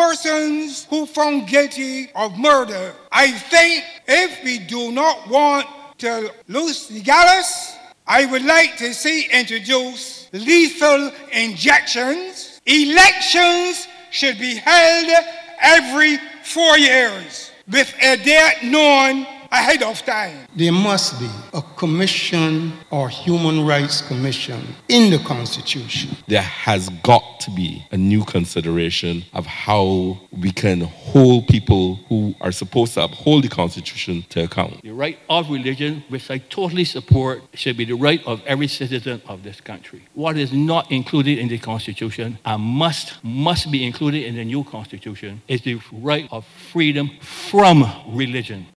persons who found guilty of murder. I think if we do not want to lose legalis, I would like to see introduced lethal injections. Elections should be held every 4 years with a date known ahead of time. There must be a commission or human rights commission in the Constitution. There has got to be a new consideration of how we can hold people who are supposed to uphold the Constitution to account. The right of religion, which I totally support, should be the right of every citizen of this country. What is not included in the Constitution and must be included in the new Constitution is the right of freedom from religion.